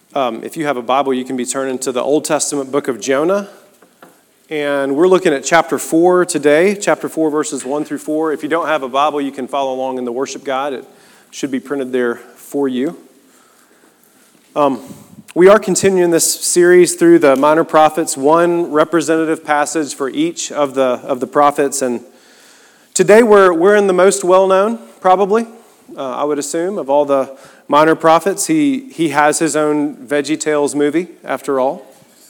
If you have a Bible, you can be turning to the Old Testament book of Jonah. And we're looking at chapter 4 today, chapter 4, verses 1 through 4. If you don't have a Bible, you can follow along in the worship guide. It should be printed there for you. We are continuing this series through the minor prophets, one representative passage for each of the prophets. And today we're in the most well-known, probably, I would assume, of all the minor prophets. He has his own VeggieTales movie, after all.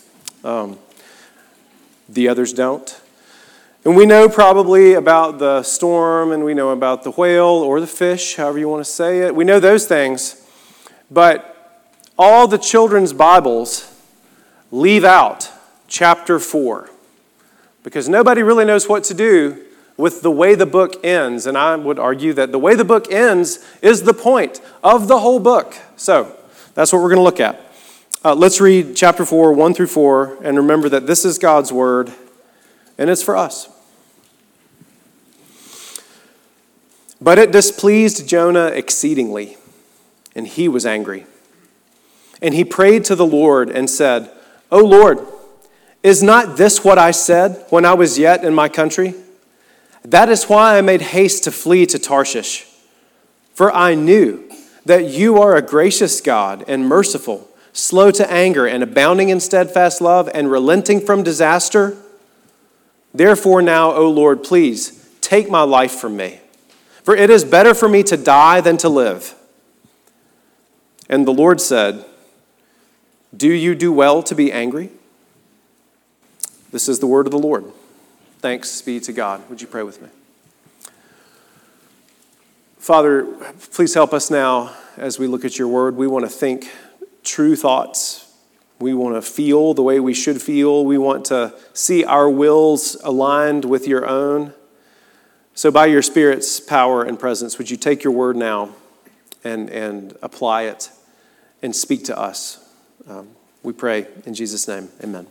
The others don't. And we know probably about the storm, and we know about the whale or the fish, however you want to say it. We know those things. But all the children's Bibles leave out chapter 4 because nobody really knows what to do with the way the book ends. And I would argue that the way the book ends is the point of the whole book. So that's what we're going to look at. Let's read chapter 4, 1 through 4, and remember that this is God's word, and it's for us. But it displeased Jonah exceedingly, and he was angry. And he prayed to the Lord and said, O Lord, is not this what I said when I was yet in my country? That is why I made haste to flee to Tarshish. For I knew that you are a gracious God and merciful, slow to anger and abounding in steadfast love and relenting from disaster. Therefore now, O Lord, please take my life from me. For it is better for me to die than to live. And the Lord said, do you do well to be angry? This is the word of the Lord. Thanks be to God. Would you pray with me? Father, please help us now as we look at your word. We want to think true thoughts. We want to feel the way we should feel. We want to see our wills aligned with your own. So by your Spirit's power and presence, would you take your word now and apply it and speak to us? We pray in Jesus' name. Amen.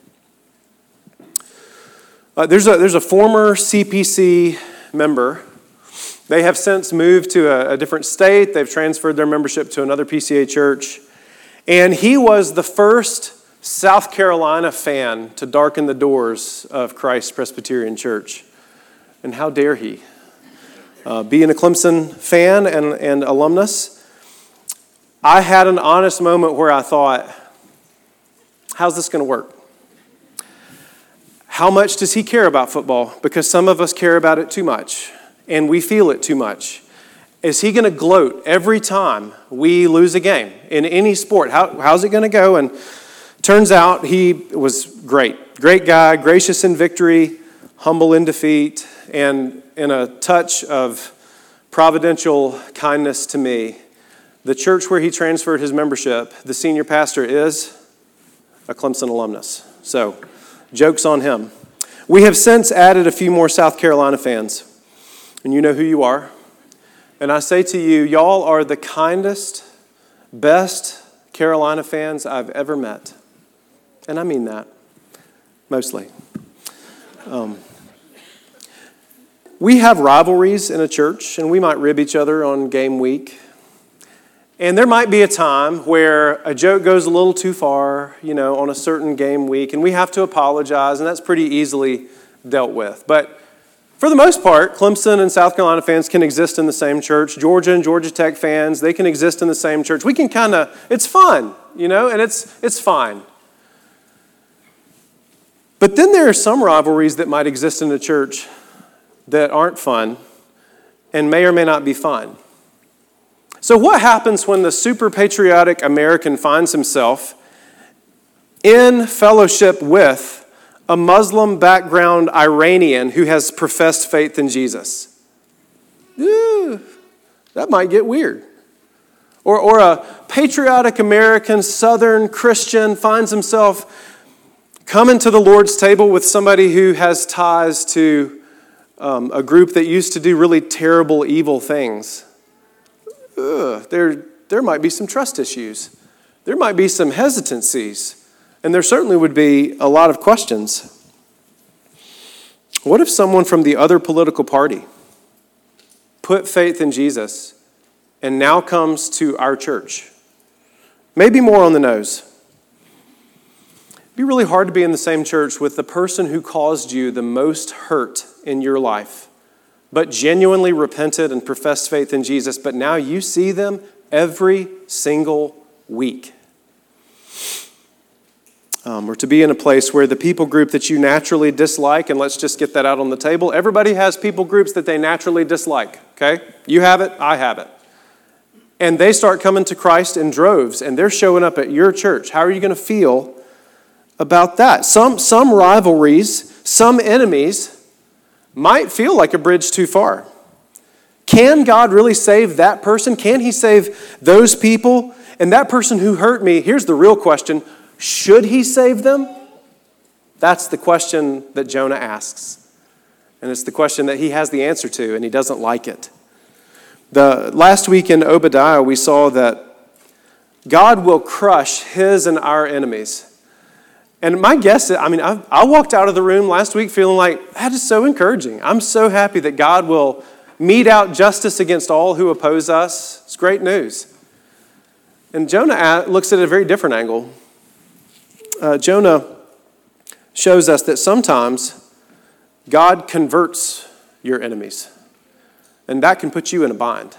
There's a former CPC member. They have since moved to a different state. They've transferred their membership to another PCA church. And he was the first South Carolina fan to darken the doors of Christ Presbyterian Church. And how dare he? Being a Clemson fan and alumnus, I had an honest moment where I thought, how's this going to work? How much does he care about football? Because some of us care about it too much, and we feel it too much. Is he going to gloat every time we lose a game in any sport? How's it going to go? And turns out he was great. Great guy, gracious in victory, humble in defeat, and in a touch of providential kindness to me, the church where he transferred his membership, the senior pastor is a Clemson alumnus. So, joke's on him. We have since added a few more South Carolina fans, and you know who you are. And I say to you, y'all are the kindest, best Carolina fans I've ever met. And I mean that, mostly. We have rivalries in a church, and we might rib each other on game week. And there might be a time where a joke goes a little too far, on a certain game week, and we have to apologize, and that's pretty easily dealt with. But for the most part, Clemson and South Carolina fans can exist in the same church. Georgia and Georgia Tech fans, they can exist in the same church. We can it's fun, and it's fine. But then there are some rivalries that might exist in the church that aren't fun and may or may not be fun. So what happens when the super patriotic American finds himself in fellowship with a Muslim background Iranian who has professed faith in Jesus? That might get weird. Or a patriotic American Southern Christian finds himself coming to the Lord's table with somebody who has ties to a group that used to do really terrible, evil things. There might be some trust issues. There might be some hesitancies. And there certainly would be a lot of questions. What if someone from the other political party put faith in Jesus and now comes to our church? Maybe more on the nose, be really hard to be in the same church with the person who caused you the most hurt in your life, but genuinely repented and professed faith in Jesus, but now you see them every single week. Or to be in a place where the people group that you naturally dislike, and let's just get that out on the table, everybody has people groups that they naturally dislike, okay? You have it, I have it. And they start coming to Christ in droves, and they're showing up at your church. How are you going to feel about that? Some rivalries, some enemies might feel like a bridge too far. Can God really save that person? Can he save those people? And that person who hurt me, here's the real question, should he save them? That's the question that Jonah asks. And it's the question that he has the answer to, and he doesn't like it. Last week in Obadiah, we saw that God will crush his and our enemies. And my guess is, I walked out of the room last week feeling like, that is so encouraging. I'm so happy that God will mete out justice against all who oppose us. It's great news. And Jonah looks at a very different angle. Jonah shows us that sometimes God converts your enemies, and that can put you in a bind.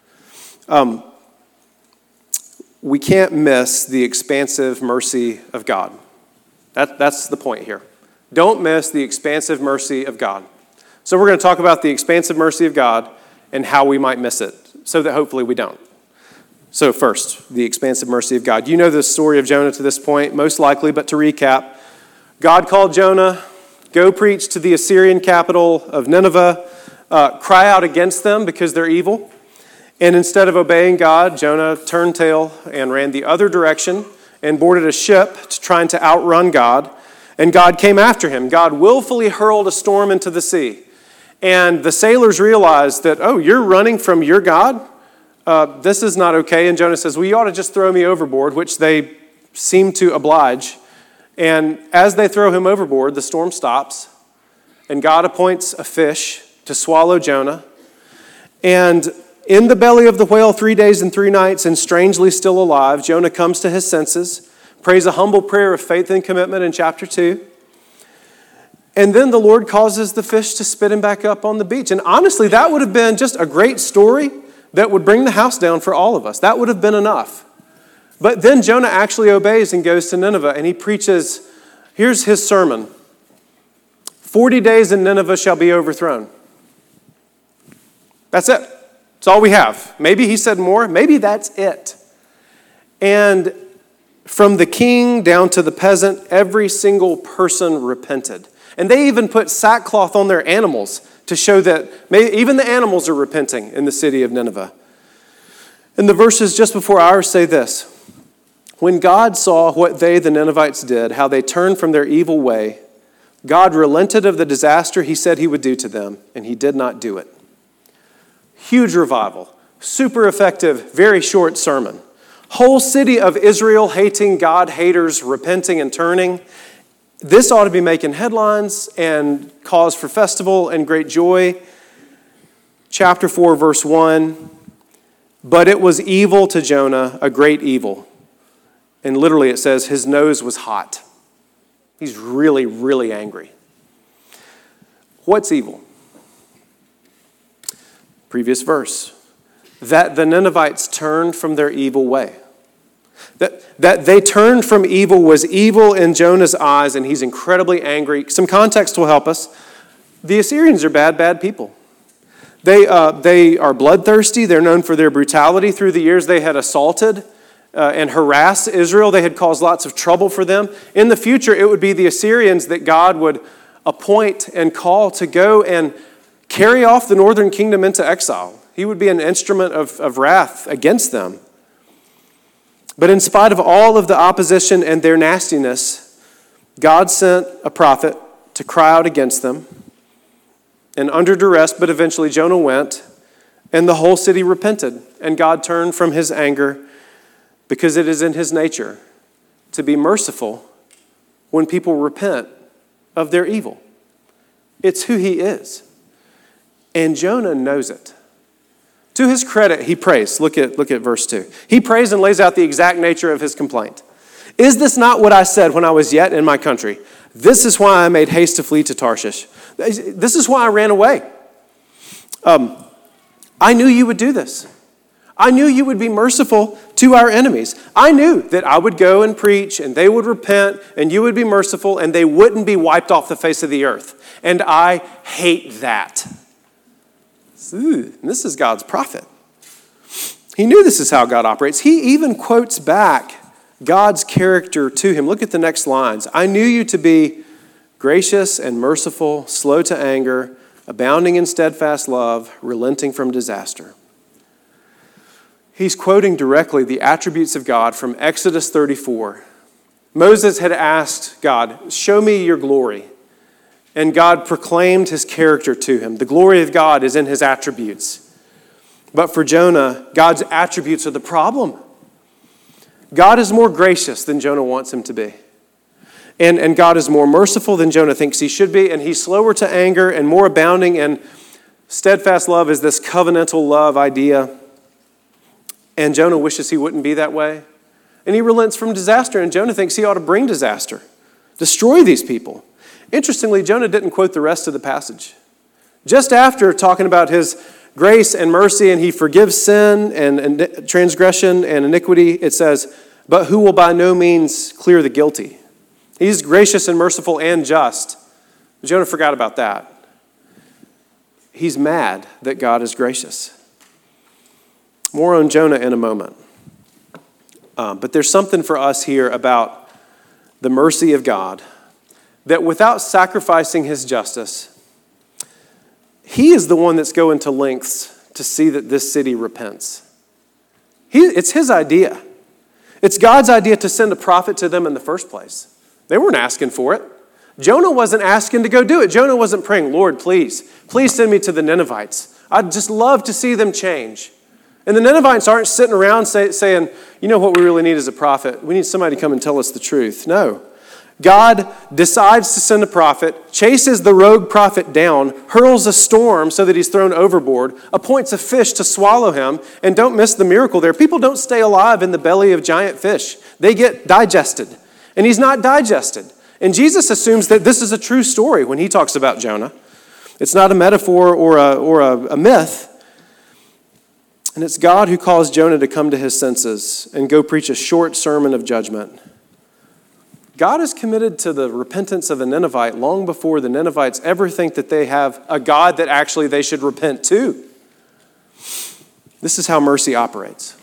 We can't miss the expansive mercy of God. That's the point here. Don't miss the expansive mercy of God. So we're going to talk about the expansive mercy of God and how we might miss it, so that hopefully we don't. So first, the expansive mercy of God. You know the story of Jonah to this point, most likely, but to recap, God called Jonah, go preach to the Assyrian capital of Nineveh, cry out against them because they're evil. And instead of obeying God, Jonah turned tail and ran the other direction and boarded a ship trying to outrun God. And God came after him. God willfully hurled a storm into the sea. And the sailors realized that, oh, you're running from your God? This is not okay. And Jonah says, well, you ought to just throw me overboard, which they seem to oblige. And as they throw him overboard, the storm stops. And God appoints a fish to swallow Jonah. And in the belly of the whale 3 days and 3 nights, and strangely still alive, Jonah comes to his senses, prays a humble prayer of faith and commitment in chapter 2. And then the Lord causes the fish to spit him back up on the beach. And honestly, that would have been just a great story that would bring the house down for all of us. That would have been enough. But then Jonah actually obeys and goes to Nineveh, and he preaches, here's his sermon. 40 days and Nineveh shall be overthrown. That's it. That's all we have. Maybe he said more. Maybe that's it. And from the king down to the peasant, every single person repented. And they even put sackcloth on their animals to show that even the animals are repenting in the city of Nineveh. And the verses just before ours say this. When God saw what they, the Ninevites, did, how they turned from their evil way, God relented of the disaster he said he would do to them, and he did not do it. Huge revival, super effective, very short sermon. Whole city of Israel hating God haters, repenting and turning. This ought to be making headlines and cause for festival and great joy. Chapter 4, verse 1. But it was evil to Jonah, a great evil. And literally it says his nose was hot. He's really, really angry. What's evil? Previous verse. That the Ninevites turned from their evil way. That they turned from evil was evil in Jonah's eyes, and he's incredibly angry. Some context will help us. The Assyrians are bad people. They are bloodthirsty. They're known for their brutality. Through the years, they had assaulted and harassed Israel. They had caused lots of trouble for them. In the future, it would be the Assyrians that God would appoint and call to go and carry off the northern kingdom into exile. He would be an instrument of wrath against them. But in spite of all of the opposition and their nastiness, God sent a prophet to cry out against them. And under duress, but eventually Jonah went, and the whole city repented. And God turned from his anger, because it is in his nature to be merciful when people repent of their evil. It's who he is. And Jonah knows it. To his credit, he prays. Look at verse 2. He prays and lays out the exact nature of his complaint. Is this not what I said when I was yet in my country? This is why I made haste to flee to Tarshish. This is why I ran away. I knew you would do this. I knew you would be merciful to our enemies. I knew that I would go and preach and they would repent and you would be merciful and they wouldn't be wiped off the face of the earth. And I hate that. Ooh, this is God's prophet. He knew this is how God operates. He even quotes back God's character to him. Look at the next lines. I knew you to be gracious and merciful, slow to anger, abounding in steadfast love, relenting from disaster. He's quoting directly the attributes of God from Exodus 34. Moses had asked God, show me your glory. And God proclaimed his character to him. The glory of God is in his attributes. But for Jonah, God's attributes are the problem. God is more gracious than Jonah wants him to be. And God is more merciful than Jonah thinks he should be. And he's slower to anger and more abounding in steadfast love is this covenantal love idea. And Jonah wishes he wouldn't be that way. And he relents from disaster. And Jonah thinks he ought to bring disaster. Destroy these people. Interestingly, Jonah didn't quote the rest of the passage. Just after talking about his grace and mercy and he forgives sin and transgression and iniquity, it says, but who will by no means clear the guilty. He's gracious and merciful and just. Jonah forgot about that. He's mad that God is gracious. More on Jonah in a moment. But there's something for us here about the mercy of God, that without sacrificing his justice, he is the one that's going to lengths to see that this city repents. It's his idea. It's God's idea to send a prophet to them in the first place. They weren't asking for it. Jonah wasn't asking to go do it. Jonah wasn't praying, Lord, please send me to the Ninevites. I'd just love to see them change. And the Ninevites aren't sitting around saying, you know what we really need is a prophet. We need somebody to come and tell us the truth. No. God decides to send a prophet, chases the rogue prophet down, hurls a storm so that he's thrown overboard, appoints a fish to swallow him, and don't miss the miracle there. People don't stay alive in the belly of giant fish. They get digested. And he's not digested. And Jesus assumes that this is a true story when he talks about Jonah. It's not a metaphor or a myth. And it's God who caused Jonah to come to his senses and go preach a short sermon of judgment. God is committed to the repentance of the Ninevite long before the Ninevites ever think that they have a God that actually they should repent to. This is how mercy operates.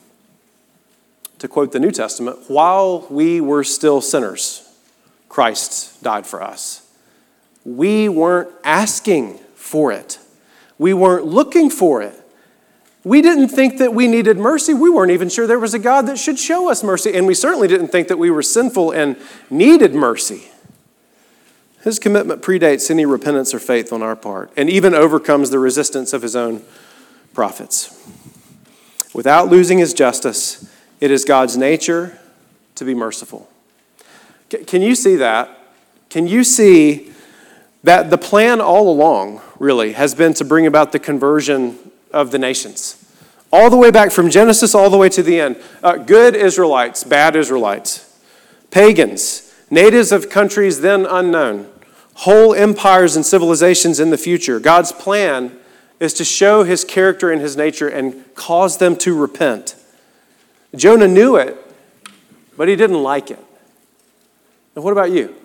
To quote the New Testament, while we were still sinners, Christ died for us. We weren't asking for it. We weren't looking for it. We didn't think that we needed mercy. We weren't even sure there was a God that should show us mercy. And we certainly didn't think that we were sinful and needed mercy. His commitment predates any repentance or faith on our part and even overcomes the resistance of his own prophets. Without losing his justice, it is God's nature to be merciful. Can you see that? Can you see that the plan all along, really, has been to bring about the conversion of the nations? All the way back from Genesis all the way to the end. Good Israelites, bad Israelites, pagans, natives of countries then unknown, whole empires and civilizations in the future. God's plan is to show his character and his nature and cause them to repent. Jonah knew it, but he didn't like it. And what about you?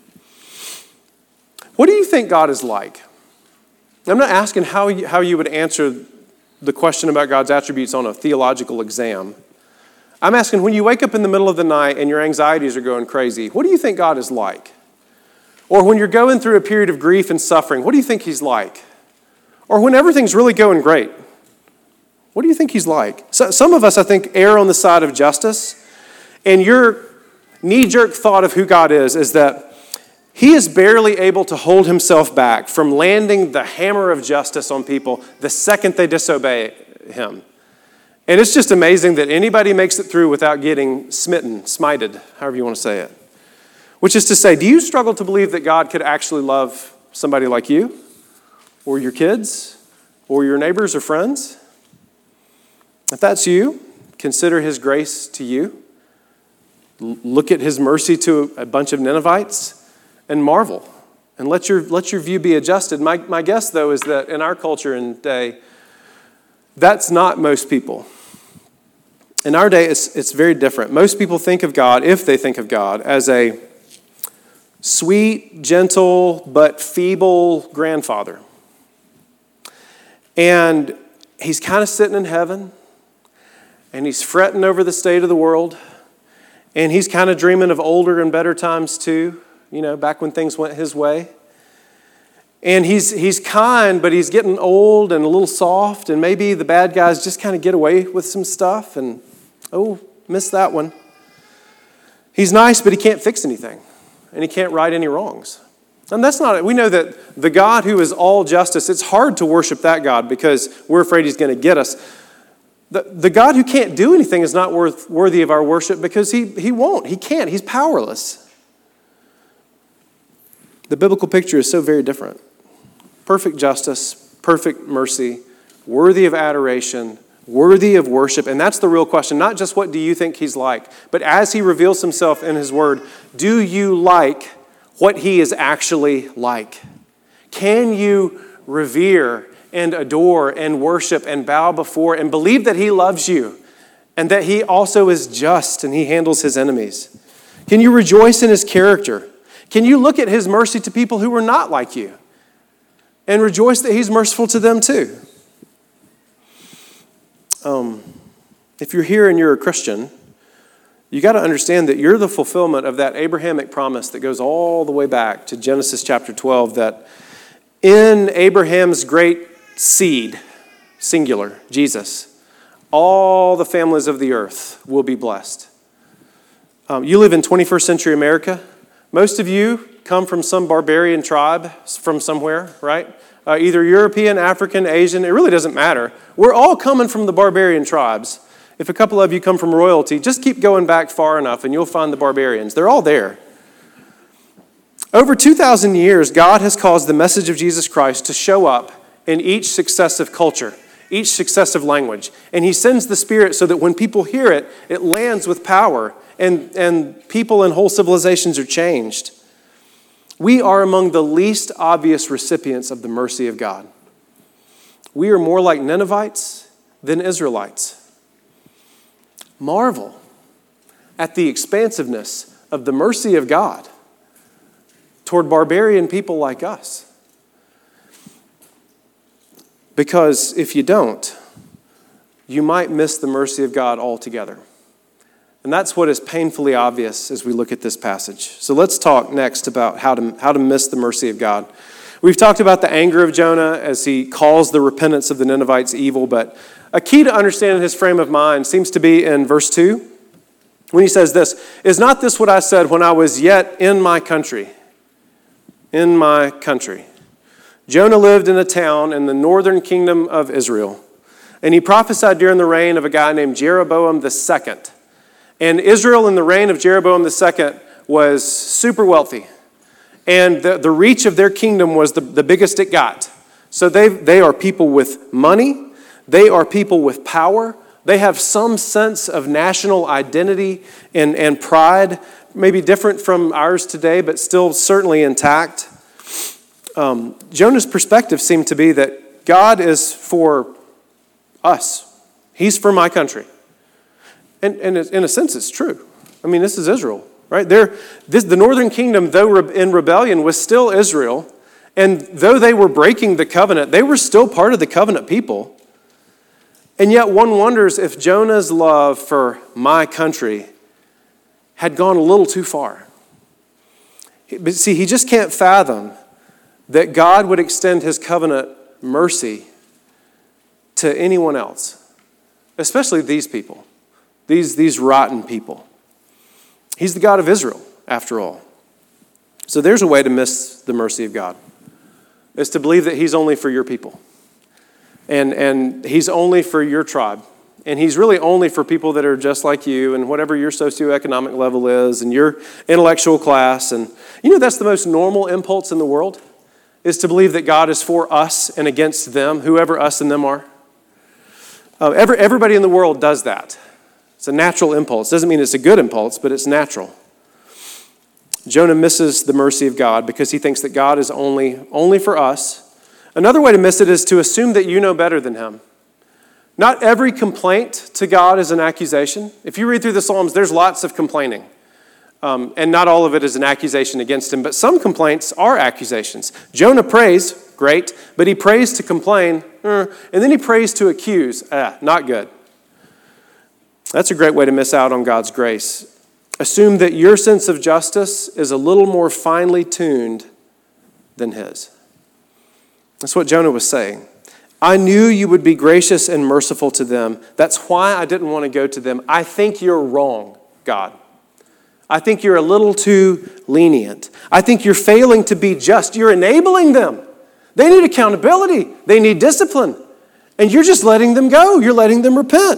What do you think God is like? I'm not asking how you would answer the question about God's attributes on a theological exam. I'm asking, when you wake up in the middle of the night and your anxieties are going crazy, what do you think God is like? Or when you're going through a period of grief and suffering, what do you think he's like? Or when everything's really going great, what do you think he's like? So, some of us, I think, err on the side of justice, and your knee-jerk thought of who God is that he is barely able to hold himself back from landing the hammer of justice on people the second they disobey him. And it's just amazing that anybody makes it through without getting smited, however you want to say it. Which is to say, do you struggle to believe that God could actually love somebody like you, or your kids, or your neighbors or friends? If that's you, consider his grace to you. Look at his mercy to a bunch of Ninevites and marvel. And let your view be adjusted. My guess, though, is that in our culture and day, that's not most people. In our day, it's very different. Most people think of God, if they think of God, as a sweet, gentle, but feeble grandfather. And he's kind of sitting in heaven, and he's fretting over the state of the world, and he's kind of dreaming of older and better times too, back when things went his way. And he's kind, but he's getting old and a little soft, and maybe the bad guys just kind of get away with some stuff, and, missed that one. He's nice, but he can't fix anything, and he can't right any wrongs. And that's not it. We know that the God who is all justice, it's hard to worship that God because we're afraid he's going to get us. The God who can't do anything is not worthy of our worship because he won't. He can't. He's powerless. The biblical picture is so very different. Perfect justice, perfect mercy, worthy of adoration, worthy of worship. And that's the real question. Not just what do you think he's like, but as he reveals himself in his word, do you like what he is actually like? Can you revere and adore and worship and bow before and believe that he loves you and that he also is just and he handles his enemies? Can you rejoice in his character? Can you look at his mercy to people who are not like you and rejoice that he's merciful to them too? If you're here and you're a Christian, you got to understand that you're the fulfillment of that Abrahamic promise that goes all the way back to Genesis chapter 12, that in Abraham's great seed, singular, Jesus, all the families of the earth will be blessed. You live in 21st century America. Most of you come from some barbarian tribe from somewhere, right? Either European, African, Asian, it really doesn't matter. We're all coming from the barbarian tribes. If a couple of you come from royalty, just keep going back far enough and you'll find the barbarians. They're all there. Over 2,000 years, God has caused the message of Jesus Christ to show up in each successive culture, each successive language. And he sends the Spirit so that when people hear it, it lands with power and people and whole civilizations are changed. We are among the least obvious recipients of the mercy of God. We are more like Ninevites than Israelites. Marvel at the expansiveness of the mercy of God toward barbarian people like us. Because if you don't, you might miss the mercy of God altogether. And that's what is painfully obvious as we look at this passage. So let's talk next about how to miss the mercy of God. We've talked about the anger of Jonah as he calls the repentance of the Ninevites evil, but a key to understanding his frame of mind seems to be in verse 2, when he says this, "Is not this what I said when I was yet in my country?" In my country. Jonah lived in a town in the northern kingdom of Israel, and he prophesied during the reign of a guy named Jeroboam II. And Israel in the reign of Jeroboam II was super wealthy. And the reach of their kingdom was the biggest it got. So they are people with money. They are people with power. They have some sense of national identity and pride, maybe different from ours today, but still certainly intact. Jonah's perspective seemed to be that God is for us. He's for my country. And in a sense, it's true. I mean, this is Israel, right? The northern kingdom, though in rebellion, was still Israel. And though they were breaking the covenant, they were still part of the covenant people. And yet one wonders if Jonah's love for my country had gone a little too far. But see, he just can't fathom that God would extend his covenant mercy to anyone else, especially these people, these rotten people. He's the God of Israel, after all. So there's a way to miss the mercy of God. It's to believe that he's only for your people. And he's only for your tribe. And he's really only for people that are just like you and whatever your socioeconomic level is and your intellectual class. And that's the most normal impulse in the world, is to believe that God is for us and against them, whoever us and them are. Everybody in the world does that. It's a natural impulse. Doesn't mean it's a good impulse, but it's natural. Jonah misses the mercy of God because he thinks that God is only for us. Another way to miss it is to assume that you know better than him. Not every complaint to God is an accusation. If you read through the Psalms, there's lots of complaining. And not all of it is an accusation against him, but some complaints are accusations. Jonah prays, great, but he prays to complain, and then he prays to accuse, not good. That's a great way to miss out on God's grace. Assume that your sense of justice is a little more finely tuned than his. That's what Jonah was saying. I knew you would be gracious and merciful to them. That's why I didn't want to go to them. I think you're wrong, God. I think you're a little too lenient. I think you're failing to be just. You're enabling them. They need accountability. They need discipline. And you're just letting them go. You're letting them repent.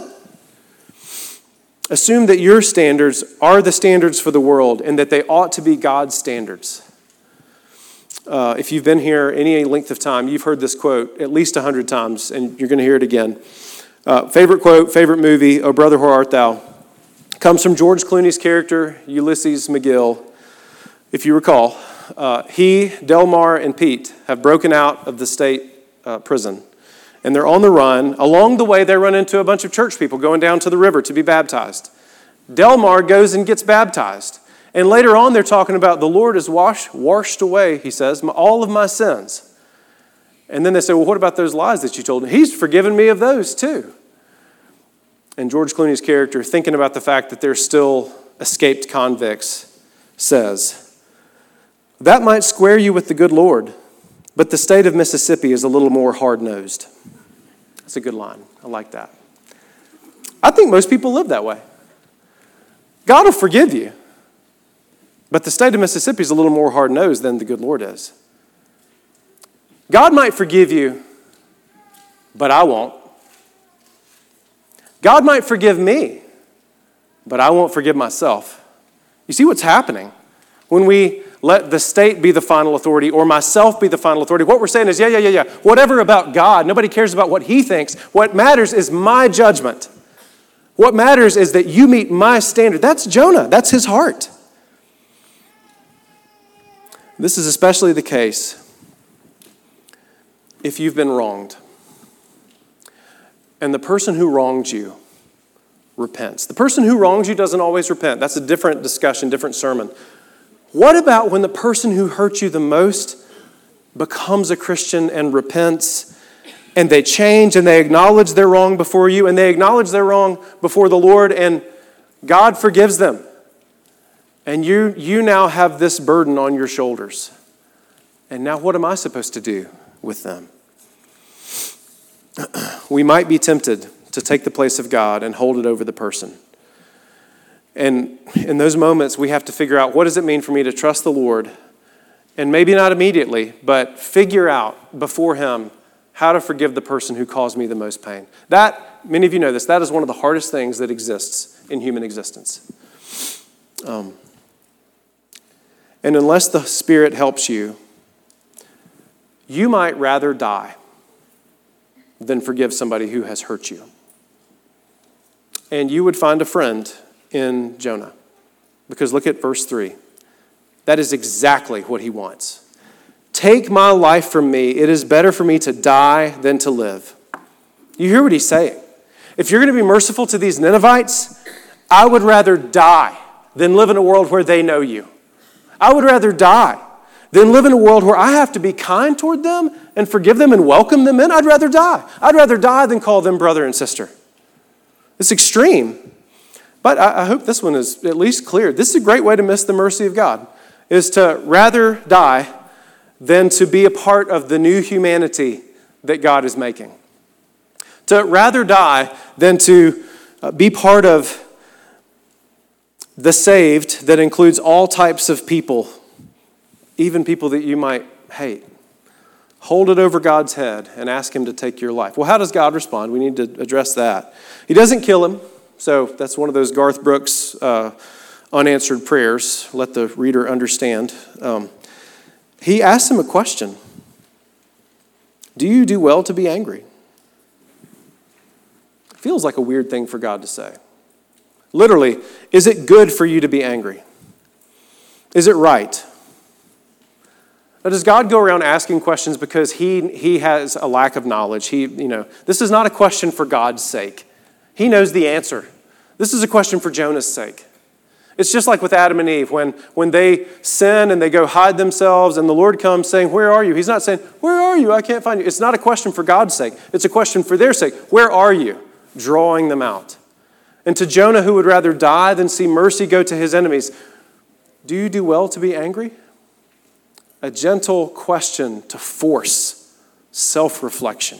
Assume that your standards are the standards for the world and that they ought to be God's standards. If you've been here any length of time, you've heard this quote at least 100 times, and you're going to hear it again. Favorite quote, favorite movie, Oh Brother, Where Art Thou? Comes from George Clooney's character, Ulysses McGill. If you recall, he, Delmar, and Pete have broken out of the state prison, and they're on the run. Along the way, they run into a bunch of church people going down to the river to be baptized. Delmar goes and gets baptized. And later on, they're talking about the Lord has washed away, he says, all of my sins. And then they say, well, what about those lies that you told me? He's forgiven me of those too. And George Clooney's character, thinking about the fact that they're still escaped convicts, says, that might square you with the good Lord, but the state of Mississippi is a little more hard-nosed. That's a good line. I like that. I think most people live that way. God will forgive you, but the state of Mississippi is a little more hard-nosed than the good Lord is. God might forgive you, but I won't. God might forgive me, but I won't forgive myself. You see what's happening when we let the state be the final authority or myself be the final authority? What we're saying is, yeah. Whatever about God. Nobody cares about what he thinks. What matters is my judgment. What matters is that you meet my standard. That's Jonah. That's his heart. This is especially the case if you've been wronged and the person who wronged you repents. The person who wrongs you doesn't always repent. That's a different discussion, different sermon. What about when the person who hurt you the most becomes a Christian and repents, and they change and they acknowledge their wrong before you, and they acknowledge their wrong before the Lord, and God forgives them? And you now have this burden on your shoulders. And now what am I supposed to do with them? We might be tempted to take the place of God and hold it over the person. And in those moments, we have to figure out, what does it mean for me to trust the Lord? And maybe not immediately, but figure out before him how to forgive the person who caused me the most pain. That, many of you know this, that is one of the hardest things that exists in human existence. And unless the Spirit helps you, you might rather die than forgive somebody who has hurt you. And you would find a friend in Jonah. Because look at verse 3. That is exactly what he wants. Take my life from me. It is better for me to die than to live. You hear what he's saying. If you're going to be merciful to these Ninevites, I would rather die than live in a world where they know you. I would rather die than live in a world where I have to be kind toward them and forgive them and welcome them in. I'd rather die. I'd rather die than call them brother and sister. It's extreme. But I hope this one is at least clear. This is a great way to miss the mercy of God, is to rather die than to be a part of the new humanity that God is making. To rather die than to be part of the saved that includes all types of people, even people that you might hate. Hold it over God's head and ask him to take your life. Well, how does God respond? We need to address that. He doesn't kill him. So that's one of those Garth Brooks unanswered prayers. Let the reader understand. He asks him a question. Do you do well to be angry? Feels like a weird thing for God to say. Literally, is it good for you to be angry? Is it right? Now, does God go around asking questions because he has a lack of knowledge? This is not a question for God's sake. He knows the answer. This is a question for Jonah's sake. It's just like with Adam and Eve. When they sin and they go hide themselves and the Lord comes saying, where are you? He's not saying, where are you? I can't find you. It's not a question for God's sake. It's a question for their sake. Where are you? Drawing them out. And to Jonah, who would rather die than see mercy go to his enemies, do you do well to be angry? A gentle question to force self-reflection.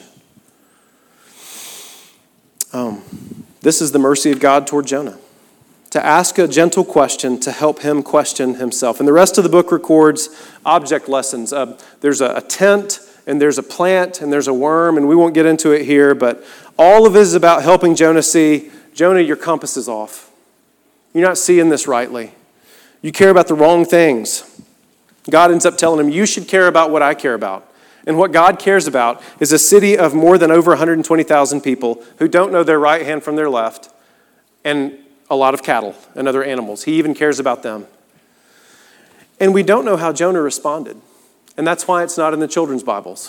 This is the mercy of God toward Jonah. To ask a gentle question to help him question himself. And the rest of the book records object lessons. There's a tent, and there's a plant, and there's a worm, and we won't get into it here, but all of it is about helping Jonah see, Jonah, your compass is off. You're not seeing this rightly. You care about the wrong things. God ends up telling him, you should care about what I care about. And what God cares about is a city of more than over 120,000 people who don't know their right hand from their left, and a lot of cattle and other animals. He even cares about them. And we don't know how Jonah responded. And that's why it's not in the children's Bibles.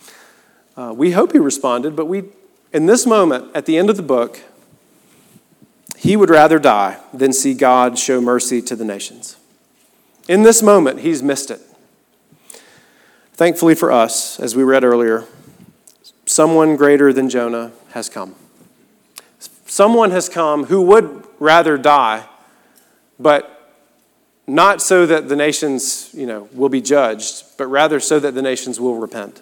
We hope he responded, but in this moment, at the end of the book, he would rather die than see God show mercy to the nations. In this moment, he's missed it. Thankfully for us, as we read earlier, someone greater than Jonah has come. Someone has come who would rather die, but not so that the nations, will be judged, but rather so that the nations will repent.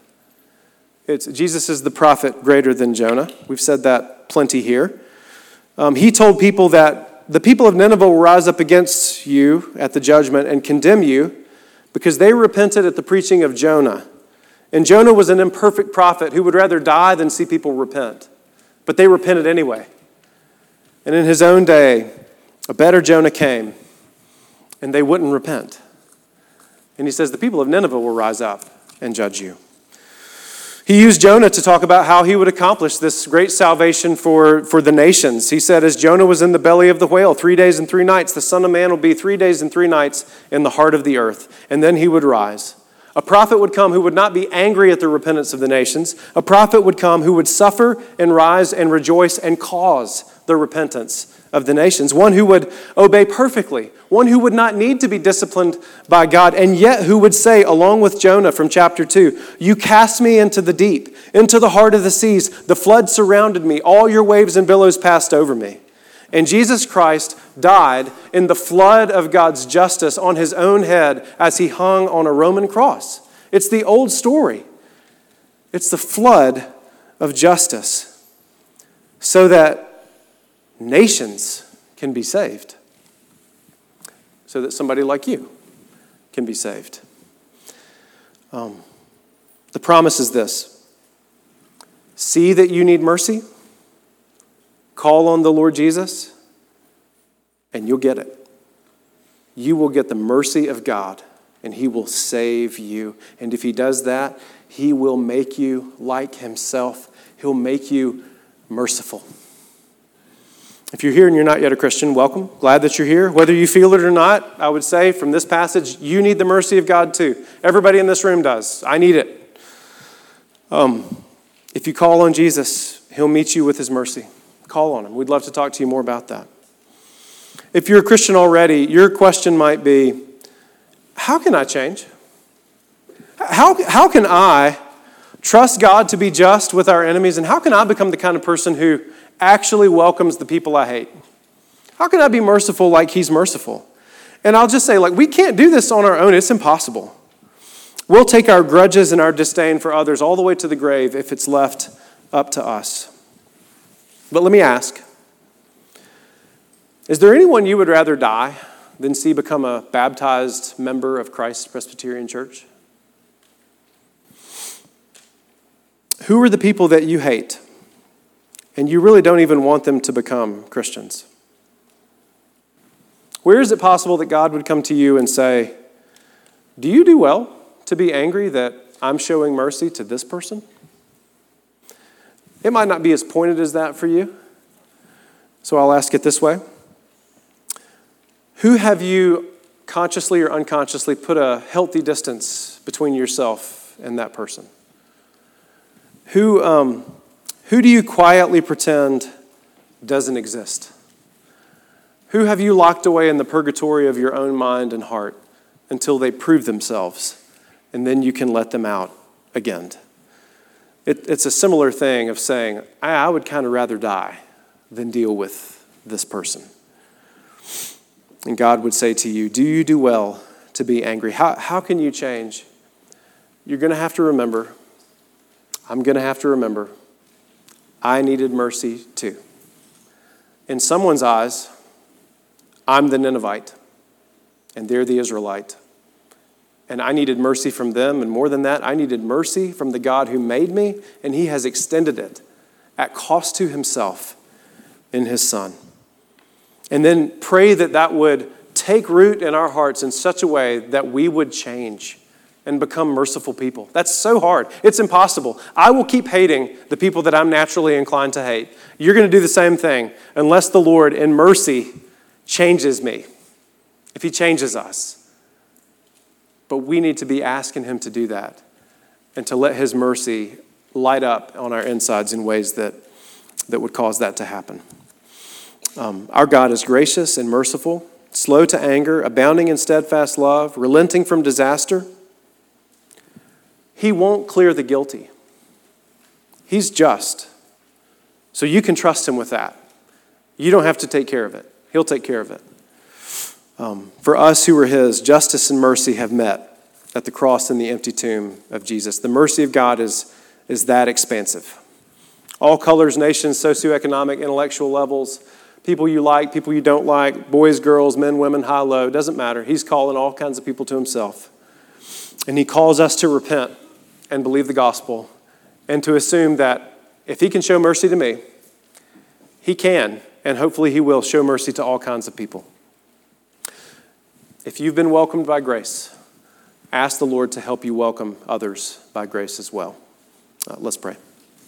Jesus is the prophet greater than Jonah. We've said that plenty here. He told people that the people of Nineveh will rise up against you at the judgment and condemn you because they repented at the preaching of Jonah. And Jonah was an imperfect prophet who would rather die than see people repent. But they repented anyway. And in his own day, a better Jonah came, and they wouldn't repent. And he says, the people of Nineveh will rise up and judge you. He used Jonah to talk about how he would accomplish this great salvation for the nations. He said, as Jonah was in the belly of the whale 3 days and 3 nights, the Son of Man will be 3 days and 3 nights in the heart of the earth, and then he would rise. A prophet would come who would not be angry at the repentance of the nations. A prophet would come who would suffer and rise and rejoice and cause the repentance of the nations. One who would obey perfectly. One who would not need to be disciplined by God, and yet who would say, along with Jonah from chapter 2, you cast me into the deep, into the heart of the seas. The flood surrounded me. All your waves and billows passed over me. And Jesus Christ died in the flood of God's justice on his own head as he hung on a Roman cross. It's the old story. It's the flood of justice so that nations can be saved. So that somebody like you can be saved. The promise is this. See that you need mercy. Call on the Lord Jesus, and you'll get it. You will get the mercy of God, and he will save you. And if he does that, he will make you like himself. He'll make you merciful. If you're here and you're not yet a Christian, welcome. Glad that you're here. Whether you feel it or not, I would say from this passage, you need the mercy of God too. Everybody in this room does. I need it. If you call on Jesus, he'll meet you with his mercy. Call on him. We'd love to talk to you more about that. If you're a Christian already, your question might be, how can I change? How can I trust God to be just with our enemies? And how can I become the kind of person who actually welcomes the people I hate? How can I be merciful like he's merciful? And I'll just say, we can't do this on our own. It's impossible. We'll take our grudges and our disdain for others all the way to the grave if it's left up to us. But let me ask, is there anyone you would rather die than see become a baptized member of Christ Presbyterian Church? Who are the people that you hate and you really don't even want them to become Christians? Where is it possible that God would come to you and say, do you do well to be angry that I'm showing mercy to this person? It might not be as pointed as that for you, so I'll ask it this way. Who have you consciously or unconsciously put a healthy distance between yourself and that person? Who do you quietly pretend doesn't exist? Who have you locked away in the purgatory of your own mind and heart until they prove themselves, and then you can let them out again? It's a similar thing of saying, I would kind of rather die than deal with this person. And God would say to you, do you do well to be angry? How can you change? You're going to have to remember. I'm going to have to remember. I needed mercy too. In someone's eyes, I'm the Ninevite, and they're the Israelite. And I needed mercy from them, and more than that, I needed mercy from the God who made me, and he has extended it at cost to himself in his Son. And then pray that would take root in our hearts in such a way that we would change and become merciful people. That's so hard. It's impossible. I will keep hating the people that I'm naturally inclined to hate. You're going to do the same thing unless the Lord in mercy changes me, if he changes us. But we need to be asking him to do that and to let his mercy light up on our insides in ways that would cause that to happen. Our God is gracious and merciful, slow to anger, abounding in steadfast love, relenting from disaster. He won't clear the guilty. He's just. So you can trust him with that. You don't have to take care of it. He'll take care of it. For us who are his, justice and mercy have met at the cross and the empty tomb of Jesus. The mercy of God is that expansive. All colors, nations, socioeconomic, intellectual levels, people you like, people you don't like, boys, girls, men, women, high, low, doesn't matter. He's calling all kinds of people to himself. And he calls us to repent and believe the gospel and to assume that if he can show mercy to me, he can, and hopefully he will show mercy to all kinds of people. If you've been welcomed by grace, ask the Lord to help you welcome others by grace as well. Let's pray.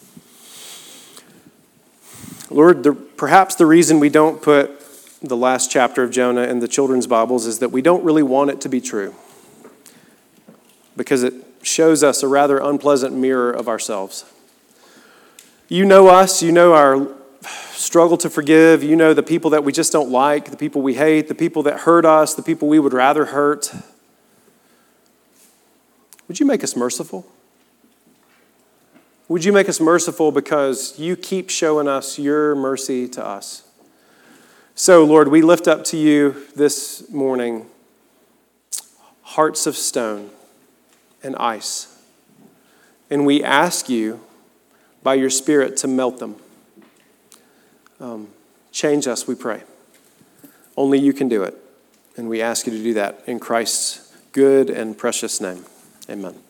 Lord, perhaps the reason we don't put the last chapter of Jonah in the children's Bibles is that we don't really want it to be true, because it shows us a rather unpleasant mirror of ourselves. You know us, you know our struggle to forgive, you know the people that we just don't like, the people we hate, the people that hurt us, the people we would rather hurt. Would you make us merciful? Would you make us merciful because you keep showing us your mercy to us? So, Lord, we lift up to you this morning hearts of stone and ice. And we ask you, by your Spirit, to melt them. Change us, we pray. Only you can do it. And we ask you to do that in Christ's good and precious name. Amen.